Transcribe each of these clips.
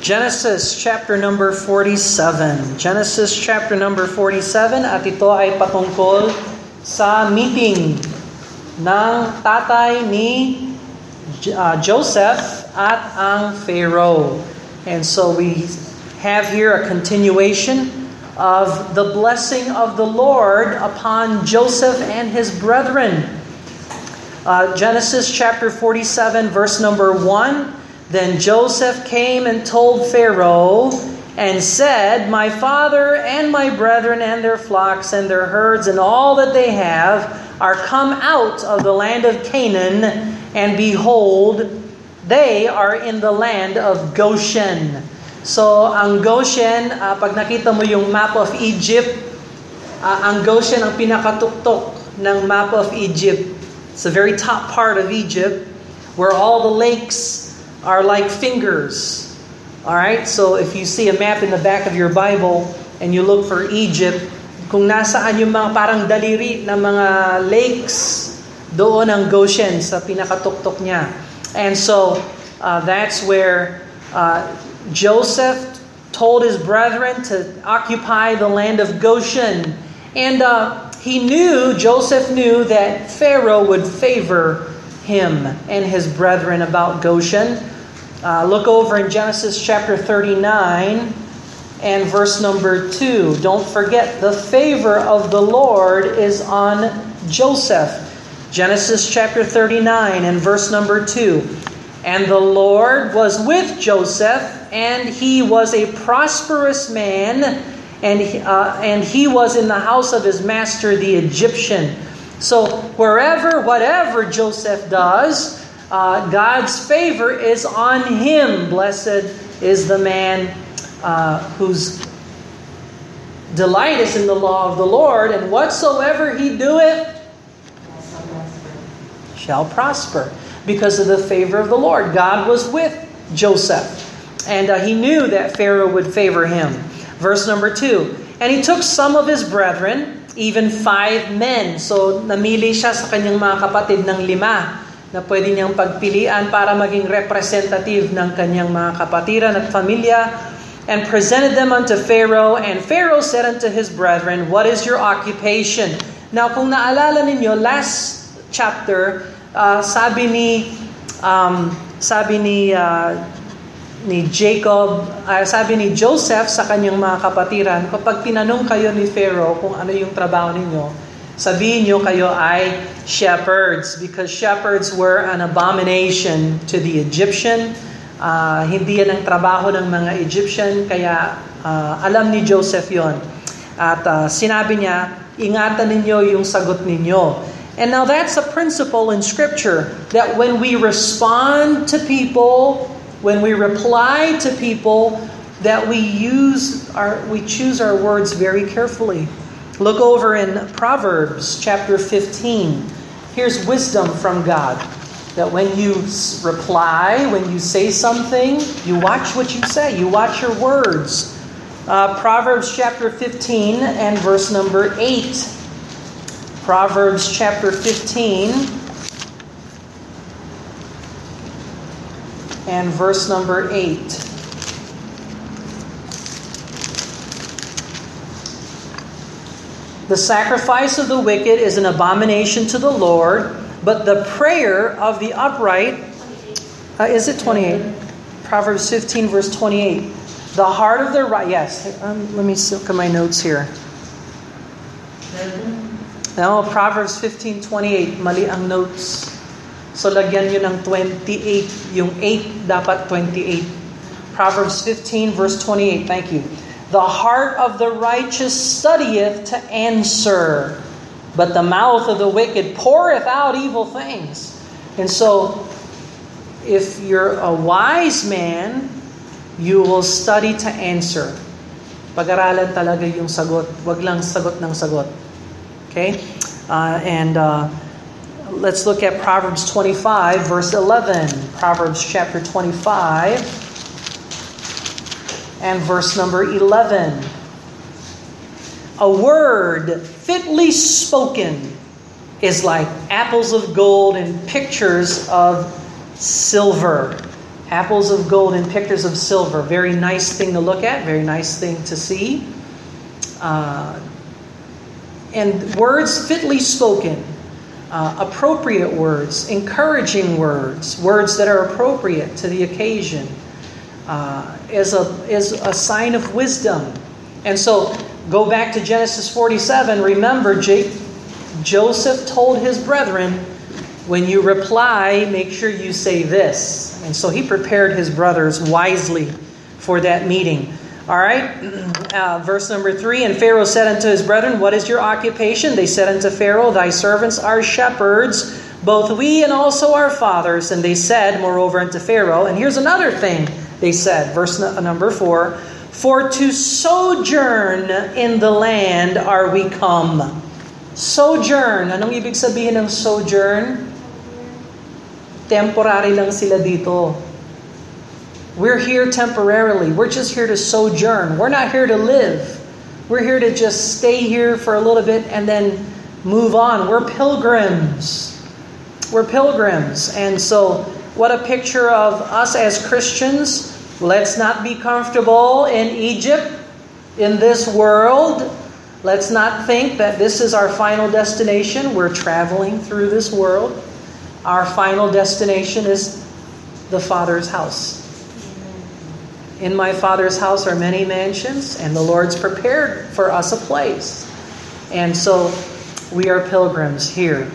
Genesis chapter number 47. Genesis chapter number 47 at ito ay patungkol sa meeting ng tatay ni Joseph at ang Pharaoh. And so we have here a continuation of the blessing of the Lord upon Joseph and his brethren. Genesis chapter 47 verse number 1. Then Joseph came and told Pharaoh and said, "My father and my brethren and their flocks and their herds and all that they have are come out of the land of Canaan, and behold, they are in the land of Goshen." So, ang Goshen, pag nakita mo yung map of Egypt, ang Goshen ang pinakatuktok ng map of Egypt. It's the very top part of Egypt, where all the lakes are like fingers. All right? So if you see a map in the back of your Bible and you look for Egypt, kung nasaan yung mga parang daliri na mga lakes, doon ang Goshen sa pinakatuktok niya. And so that's where Joseph told his brethren to occupy the land of Goshen. And Joseph knew that Pharaoh would favor him and his brethren about Goshen. Look over in Genesis chapter 39 and verse number 2. Don't forget, the favor of the Lord is on Joseph. Genesis chapter 39 and verse number 2. And the Lord was with Joseph, and he was a prosperous man, and he was in the house of his master the Egyptian. So whatever Joseph does, God's favor is on him. Blessed is the man whose delight is in the law of the Lord, and whatsoever he doeth shall prosper, because of the favor of the Lord. God was with Joseph, and he knew that Pharaoh would favor him. Verse number 2, and he took some of his brethren, even 5 men. So namili siya sa kanyang mga kapatid ng 5 na pwede niyang pagpilian para maging representative ng kanyang mga kapatiran at pamilya, and presented them unto Pharaoh. And Pharaoh said unto his brethren, "What is your occupation?" Now, kung naalala ninyo, last chapter, sabi ni Joseph sa kanyang mga kapatiran, kapag tinanong kayo ni Pharaoh kung ano yung trabaho ninyo, sabihin nyo kayo ay shepherds, because shepherds were an abomination to the Egyptian. Hindi yan ang trabaho ng mga Egyptian, kaya alam ni Joseph yon. At sinabi niya, ingatan ninyo yung sagot ninyo. And now that's a principle in Scripture, that when we respond to people, when we reply to people, that we choose our words very carefully. Look over in Proverbs chapter 15. Here's wisdom from God, that when you reply, when you say something, you watch what you say. You watch your words. Proverbs chapter 15 and verse number 8. Proverbs chapter 15 and verse number 8. The sacrifice of the wicked is an abomination to the Lord, but the prayer of the upright, is it 28? Proverbs 15 verse 28. The heart of the right, yes, let me look at my notes here. No, Proverbs 15:28, mali ang notes. So lagyan nyo ng 28, yung 8 dapat 28. Proverbs 15 verse 28, thank you. The heart of the righteous studieth to answer, but the mouth of the wicked poureth out evil things. And so, if you're a wise man, you will study to answer. Pag-aralan talaga yung sagot. Wag lang sagot ng sagot. Okay? Let's look at Proverbs 25, verse 11. Proverbs chapter 25. And verse number 11. A word fitly spoken is like apples of gold and pictures of silver. Apples of gold and pictures of silver. Very nice thing to look at. Very nice thing to see. And words fitly spoken. Appropriate words. Encouraging words. Words that are appropriate to the occasion. Is a sign of wisdom. And so, go back to Genesis 47. Remember, Joseph told his brethren, when you reply, make sure you say this. And so he prepared his brothers wisely for that meeting. All right, verse number 3. And Pharaoh said unto his brethren, what is your occupation? They said unto Pharaoh, thy servants are shepherds, both we and also our fathers. And they said, moreover, unto Pharaoh, and here's another thing they said, verse number 4, for to sojourn in the land are we come. Sojourn. Anong ibig sabihin ng sojourn? Temporary lang sila dito. We're here temporarily. We're just here to sojourn. We're not here to live. We're here to just stay here for a little bit and then move on. We're pilgrims. We're pilgrims. And so, what a picture of us as Christians. Let's not be comfortable in Egypt, in this world. Let's not think that this is our final destination. We're traveling through this world. Our final destination is the Father's house. In my Father's house are many mansions, and the Lord's prepared for us a place. And so we are pilgrims here.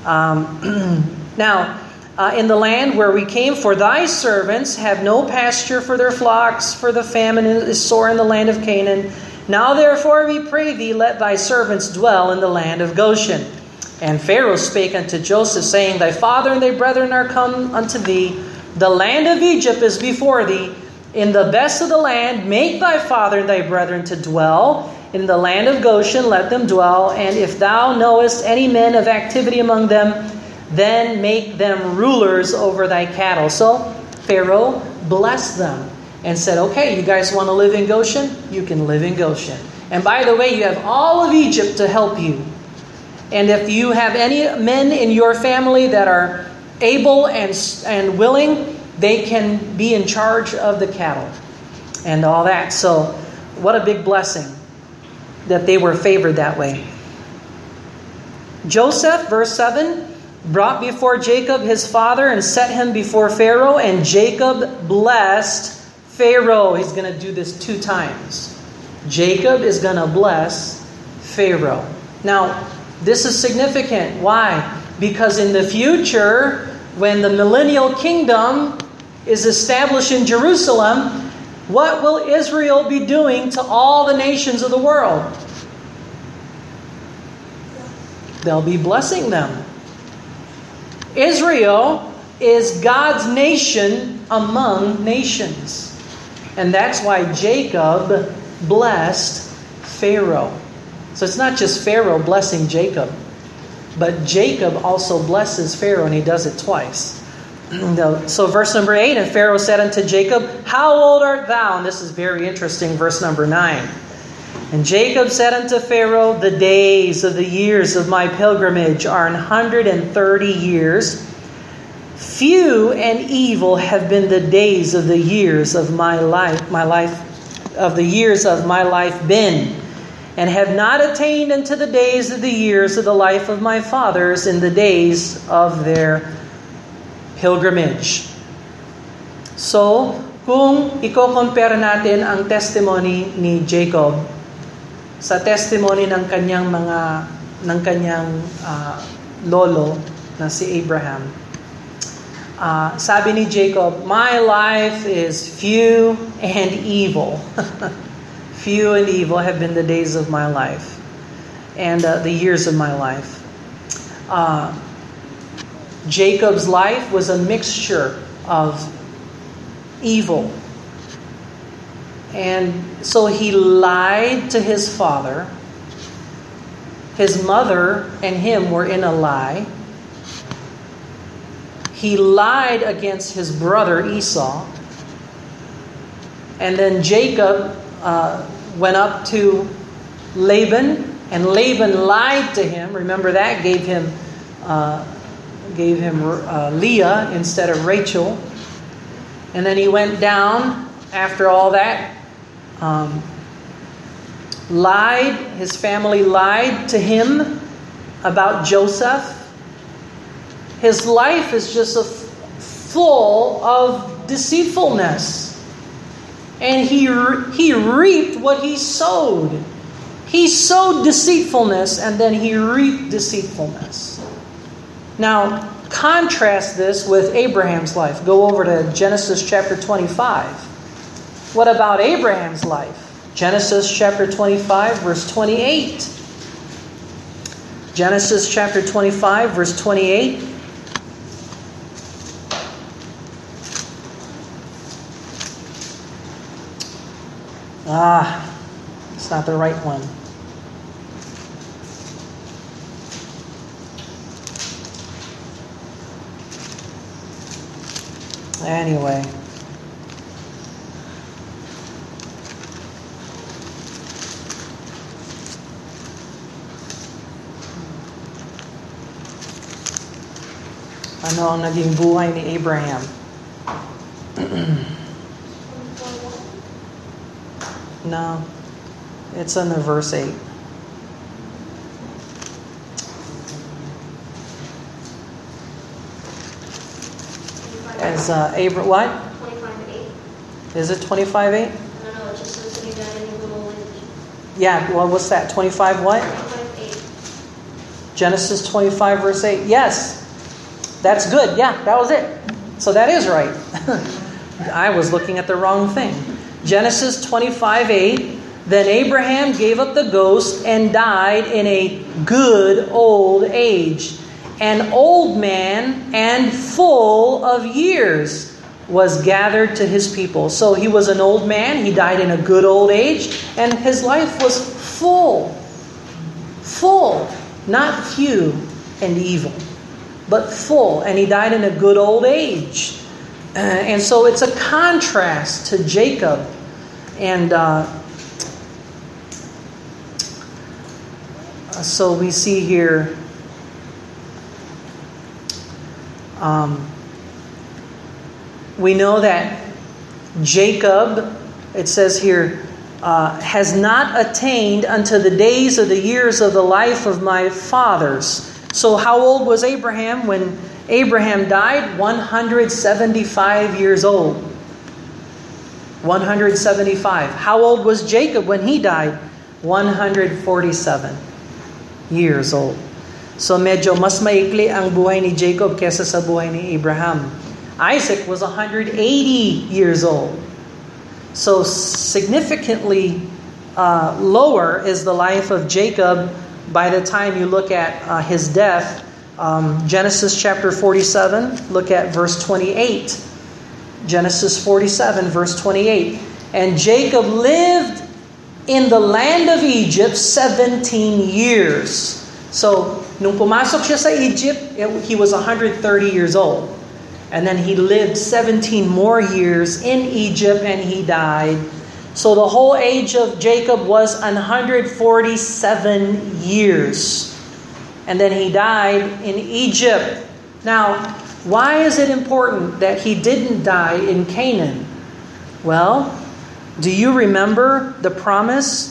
Now, in the land where we came, for thy servants have no pasture for their flocks, for the famine is sore in the land of Canaan. Now therefore we pray thee, let thy servants dwell in the land of Goshen. And Pharaoh spake unto Joseph, saying, thy father and thy brethren are come unto thee. The land of Egypt is before thee. In the best of the land make thy father and thy brethren to dwell. In the land of Goshen let them dwell. And if thou knowest any men of activity among them, then make them rulers over thy cattle. So Pharaoh blessed them and said, okay, you guys want to live in Goshen? You can live in Goshen. And by the way, you have all of Egypt to help you. And if you have any men in your family that are able and willing, they can be in charge of the cattle and all that. So what a big blessing that they were favored that way. Joseph, verse 7, brought before Jacob his father and set him before Pharaoh, and Jacob blessed Pharaoh. He's going to do this 2 times. Jacob is going to bless Pharaoh. Now, this is significant. Why? Because in the future, when the millennial kingdom is established in Jerusalem, what will Israel be doing to all the nations of the world? They'll be blessing them. Israel is God's nation among nations. And that's why Jacob blessed Pharaoh. So it's not just Pharaoh blessing Jacob, but Jacob also blesses Pharaoh, and he does it twice. So verse number 8, and Pharaoh said unto Jacob, how old art thou? And this is very interesting, verse number 9. And Jacob said unto Pharaoh, the days of the years of my pilgrimage are 130 years. Few and evil have been the days of the years of my life been, and have not attained unto the days of the years of the life of my fathers in the days of their pilgrimage. So, kung i-compare natin ang testimony ni Jacob sa testimony ng kanyang lolo na si Abraham, sabi ni Jacob, my life is few and evil. Few and evil have been the days of my life and the years of my life. Jacob's life was a mixture of evil. And so he lied to his father. His mother and him were in a lie. He lied against his brother Esau. And then Jacob went up to Laban, and Laban lied to him. Remember that? Gave him Leah instead of Rachel. And then he went down after all that, lied, his family lied to him about Joseph. His life is just full of deceitfulness. And he reaped what he sowed. He sowed deceitfulness and then he reaped deceitfulness. Now, contrast this with Abraham's life. Go over to Genesis chapter 25. What about Abraham's life? Genesis chapter 25, verse 28. Genesis chapter 25, verse 28. It's not the right one. Anyway. Ano ang naging buhay ni Abraham? No. It's in the verse 8. As Abraham, what? 25:8. Is it 25:8? I don't know. It just says he died in a good old age. Yeah. Well, what's that? 25 what? 25:8. Genesis 25 verse 8. Yes, that's good. Yeah, that was it. So that is right. I was looking at the wrong thing. Genesis 25:8. Then Abraham gave up the ghost and died in a good old age. An old man and full of years was gathered to his people. So he was an old man. He died in a good old age. And his life was full. Full. Not few and evil. But full. And he died in a good old age. And so it's a contrast to Jacob. And so we see here we know that Jacob, it says here, has not attained unto the days of the years of the life of my fathers. So how old was Abraham when Abraham died? 175 years old. 175. How old was Jacob when he died? 147 years old. So medyo mas maikli ang buhay ni Jacob kesa sa buhay ni Abraham. Isaac was 180 years old. So significantly lower is the life of Jacob by the time you look at his death. Genesis chapter 47, look at verse 28. Genesis 47, verse 28. And Jacob lived in the land of Egypt 17 years. So, nung pumasok siya sa Egypt, he was 130 years old. And then he lived 17 more years in Egypt and he died. So the whole age of Jacob was 147 years. And then he died in Egypt. Now, why is it important that he didn't die in Canaan? Well, do you remember the promise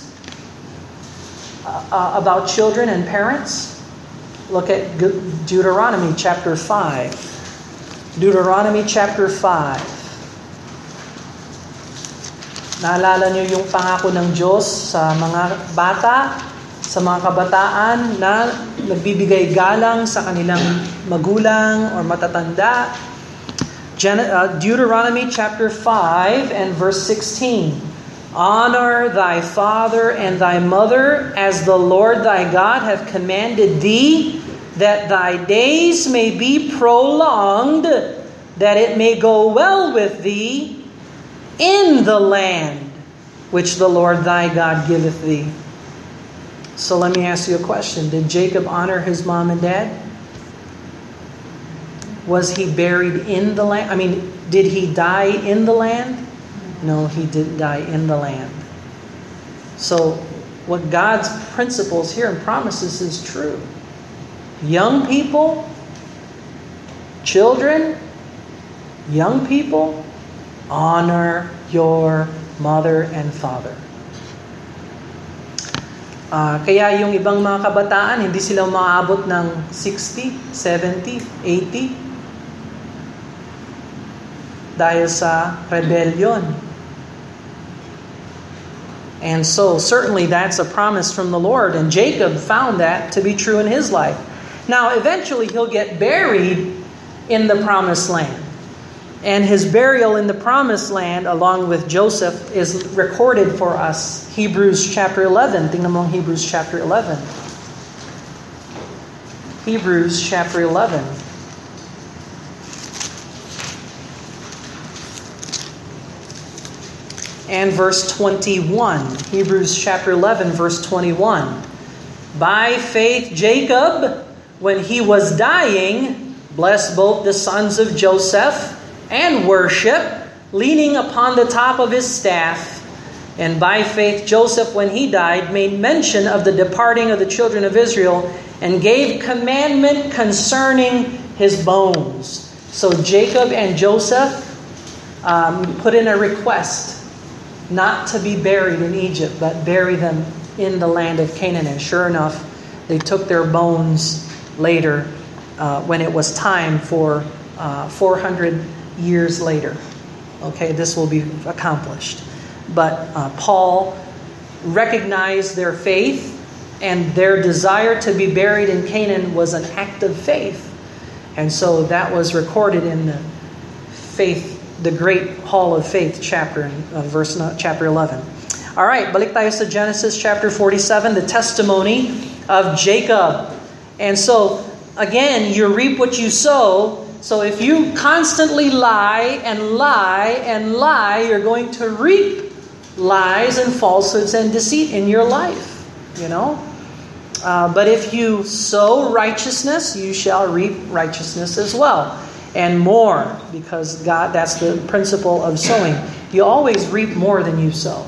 about children and parents? Look at Deuteronomy chapter 5. Deuteronomy chapter 5. Naalala niyo yung pangako ng Diyos sa mga bata, sa mga kabataan na nagbibigay galang sa kanilang magulang or matatanda. Deuteronomy chapter 5 and verse 16. Honor thy father and thy mother as the Lord thy God hath commanded thee, that thy days may be prolonged, that it may go well with thee in the land which the Lord thy God giveth thee. So let me ask you a question. Did Jacob honor his mom and dad? Was he buried in the land? I mean, did he die in the land? No, he didn't die in the land. So what God's principles here and promises is true. Young people, children, young people, Honor your mother and father. Kaya yung ibang mga kabataan, hindi sila maabot ng 60, 70, 80 dahil sa rebellion. And so, certainly that's a promise from the Lord. And Jacob found that to be true in his life. Now, eventually he'll get buried in the promised land. And his burial in the promised land, along with Joseph, is recorded for us. Hebrews chapter 11. Tingnan mo ang Hebrews chapter 11. Hebrews chapter 11. And verse 21. Hebrews chapter 11, verse 21. By faith, Jacob, when he was dying, blessed both the sons of Joseph and worship, leaning upon the top of his staff. And by faith, Joseph, when he died, made mention of the departing of the children of Israel and gave commandment concerning his bones. So Jacob and Joseph put in a request not to be buried in Egypt, but bury them in the land of Canaan. And sure enough, they took their bones later when it was time for 400 years later. Okay, this will be accomplished. But Paul recognized their faith, and their desire to be buried in Canaan was an act of faith. And so that was recorded in the faith, the great Hall of Faith chapter, chapter 11. All right, balik tayo sa Genesis chapter 47, the testimony of Jacob. And so, again, you reap what you sow. So if you constantly lie and lie and lie, you're going to reap lies and falsehoods and deceit in your life, you know. But if you sow righteousness, you shall reap righteousness as well. And more, because God, that's the principle of sowing. You always reap more than you sow.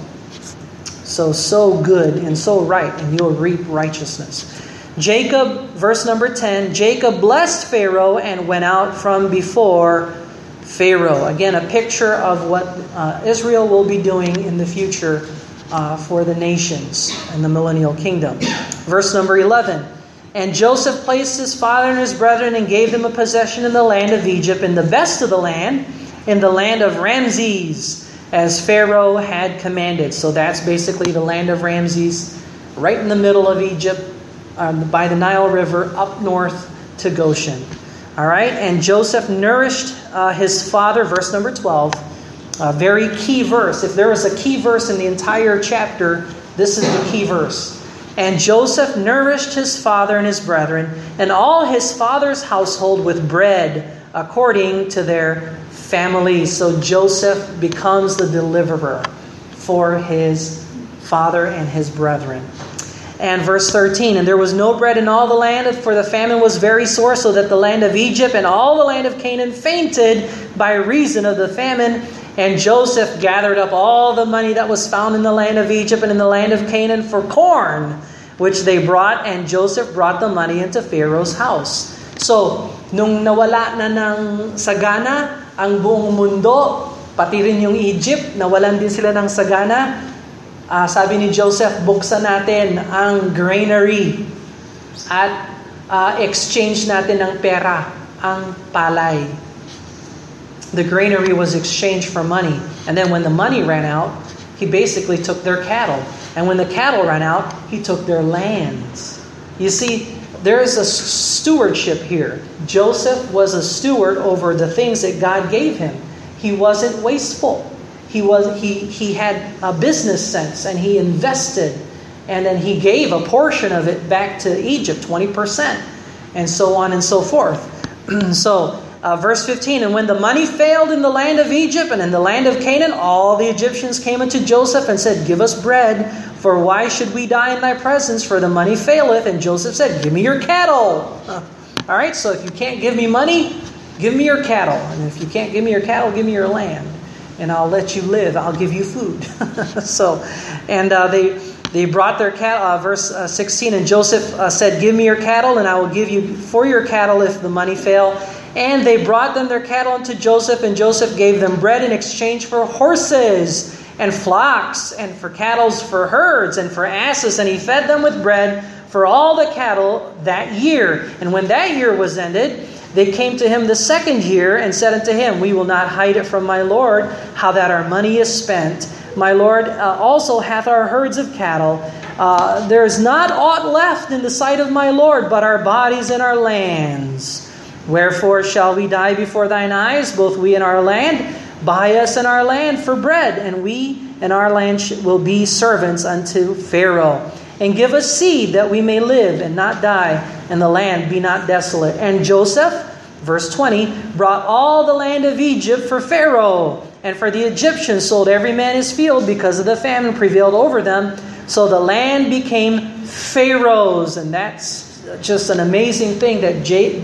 So sow good and sow right, and you'll reap righteousness. Jacob, verse number 10, Jacob blessed Pharaoh and went out from before Pharaoh. Again, a picture of what Israel will be doing in the future for the nations in the millennial kingdom. Verse number 11, and Joseph placed his father and his brethren and gave them a possession in the land of Egypt, in the best of the land, in the land of Ramses, as Pharaoh had commanded. So that's basically the land of Ramses, right in the middle of Egypt, by the Nile River, up north to Goshen. All right, and Joseph nourished his father, verse number 12, a very key verse. If there was a key verse in the entire chapter, this is the key verse. And Joseph nourished his father and his brethren, and all his father's household with bread, according to their families. So Joseph becomes the deliverer for his father and his brethren. And verse 13, and there was no bread in all the land, for the famine was very sore, so that the land of Egypt and all the land of Canaan fainted by reason of the famine. And Joseph gathered up all the money that was found in the land of Egypt and in the land of Canaan for corn, which they brought, and Joseph brought the money into Pharaoh's house. So, nung nawala na ng sagana ang buong mundo, pati rin yung Egypt, nawalan din sila ng sagana, sabi ni Joseph, buksan natin ang granary at exchange natin ng pera, ang palay. The granary was exchanged for money. And then when the money ran out, he basically took their cattle. And when the cattle ran out, he took their lands. You see, there is a stewardship here. Joseph was a steward over the things that God gave him. He wasn't wasteful. He had a business sense, and he invested, and then he gave a portion of it back to Egypt, 20%, and so on and so forth. So, verse 15, and when the money failed in the land of Egypt and in the land of Canaan, all the Egyptians came unto Joseph and said, give us bread, for why should we die in thy presence? For the money faileth. And Joseph said, give me your cattle. All right, so if you can't give me money, give me your cattle. And if you can't give me your cattle, give me your land. And I'll let you live. I'll give you food. They brought their cattle. Verse 16, and Joseph said, give me your cattle, and I will give you for your cattle if the money fail. And they brought them their cattle unto Joseph, and Joseph gave them bread in exchange for horses and flocks, and for cattle, for herds, and for asses. And he fed them with bread for all the cattle that year. And when that year was ended, they came to him the second year and said unto him, We will not hide it from my Lord, how that our money is spent. My Lord also hath our herds of cattle. There is not aught left in the sight of my Lord, but our bodies and our lands. Wherefore shall we die before thine eyes, both we and our land? Buy us and our land for bread, and we and our land will be servants unto Pharaoh. And give us seed that we may live and not die, and the land be not desolate. And Joseph, verse 20, brought all the land of Egypt for Pharaoh. And for the Egyptians sold every man his field, because of the famine prevailed over them. So the land became Pharaoh's. And that's just an amazing thing that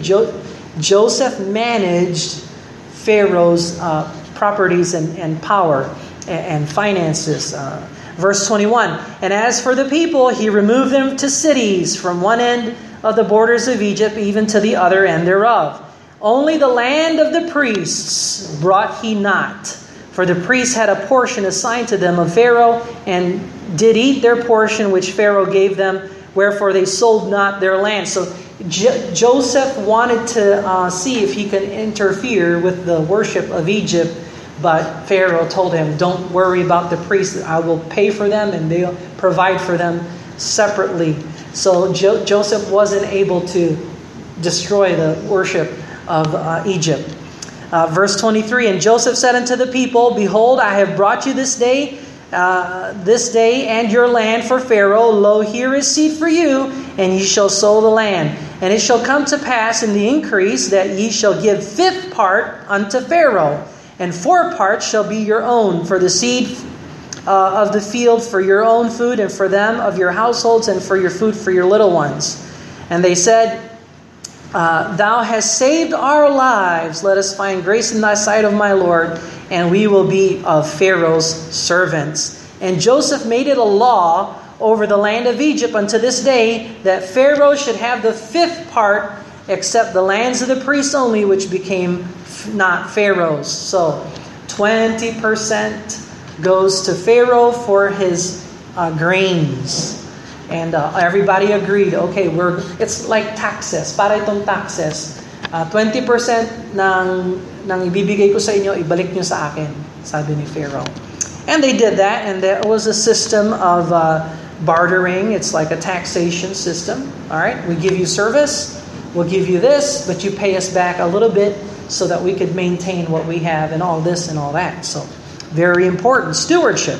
Joseph managed Pharaoh's properties and power and finances. Verse 21, And as for the people, he removed them to cities, from one end of the borders of Egypt even to the other end thereof. Only the land of the priests brought he not, for the priests had a portion assigned to them of Pharaoh, and did eat their portion which Pharaoh gave them, wherefore they sold not their land. So Joseph wanted to see if he could interfere with the worship of Egypt, but Pharaoh told him, don't worry about the priests. I will pay for them, and they'll provide for them separately. So Joseph wasn't able to destroy the worship of Egypt. Verse 23, And Joseph said unto the people, Behold, I have brought you this day and your land for Pharaoh. Lo, here is seed for you, and ye shall sow the land. And it shall come to pass in the increase that ye shall give 1/5 part unto Pharaoh, and 4 parts shall be your own, for the seed of the field, for your own food, and for them of your households, and for your food for your little ones. And they said, Thou hast saved our lives. Let us find grace in thy sight, of my Lord, and we will be of Pharaoh's servants. And Joseph made it a law over the land of Egypt unto this day, that Pharaoh should have the 5th part, except the lands of the priests only, which became not Pharaoh's. So 20% goes to Pharaoh for his grains. And everybody agreed, okay, it's like taxes. Para itong taxes. 20% ng ibibigay ko sa inyo, ibalik nyo sa akin, sabi ni Pharaoh. And they did that, and there was a system of bartering. It's like a taxation system. All right, we give you service, we'll give you this, but you pay us back a little bit so that we could maintain what we have, and all this and all that. So very important, stewardship.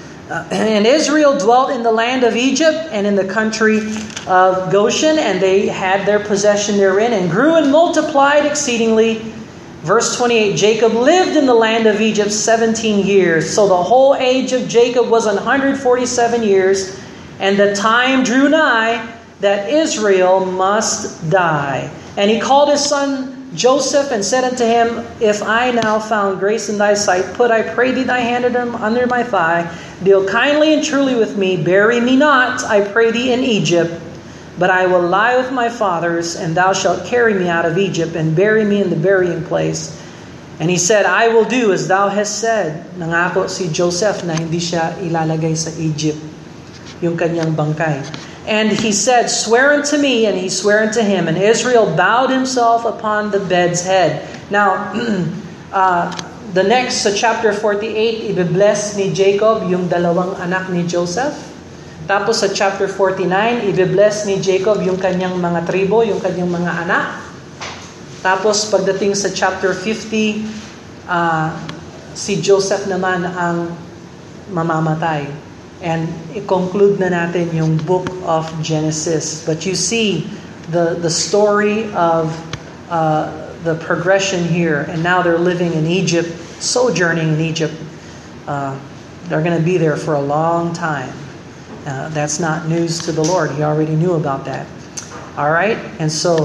And Israel dwelt in the land of Egypt and in the country of Goshen, and they had their possession therein, and grew and multiplied exceedingly. Verse 28, Jacob lived in the land of Egypt 17 years. So the whole age of Jacob was 147 years, and the time drew nigh that Israel must die. And he called his son Joseph, and said unto him, If I now found grace in thy sight, put, I pray thee, thy hand under my thigh, deal kindly and truly with me, bury me not, I pray thee, in Egypt, but I will lie with my fathers, and thou shalt carry me out of Egypt, and bury me in the burying place. And he said, I will do as thou hast said. Nangako si Joseph na hindi siya ilalagay sa Egypt, yung kanyang bangkay. And he said, Swear unto me, and he sware unto him. And Israel bowed himself upon the bed's head. Now, the next, sa chapter 48, ibibless ni Jacob yung dalawang anak ni Joseph. Tapos sa chapter 49, ibibless ni Jacob yung kanyang mga tribo, yung kanyang mga anak. Tapos pagdating sa chapter 50, si Joseph naman ang mamamatay. And i-conclude na natin yung book of Genesis. But you see the story of the progression here. And now they're living in Egypt, sojourning in Egypt. They're going to be there for a long time. That's not news to the Lord. He already knew about that. All right? And so,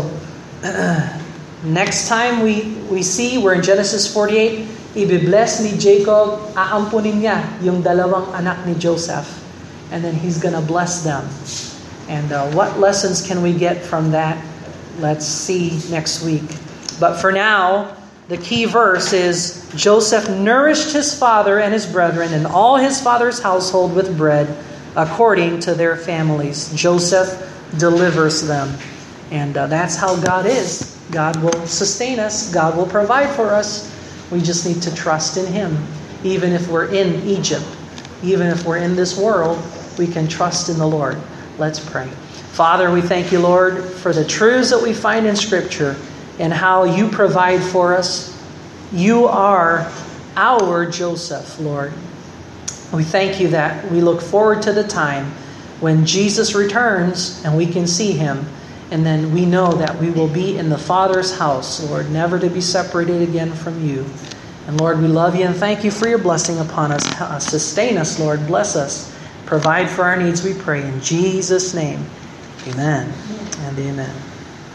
next time we see, we're in Genesis 48, ibibless ni Jacob, aampunin niya yung dalawang anak ni Joseph. And then he's gonna bless them. And what lessons can we get from that? Let's see next week. But for now, the key verse is Joseph nourished his father and his brethren and all his father's household with bread according to their families. Joseph delivers them. And that's how God is. God will sustain us. God will provide for us. We just need to trust in Him. Even if we're in Egypt, even if we're in this world, we can trust in the Lord. Let's pray. Father, we thank you, Lord, for the truths that we find in Scripture and how you provide for us. You are our Joseph, Lord. We thank you that we look forward to the time when Jesus returns and we can see Him. And then we know that we will be in the Father's house, Lord, never to be separated again from you. And Lord, we love you and thank you for your blessing upon us. Sustain us, Lord. Bless us. Provide for our needs, we pray. In Jesus' name, amen and amen.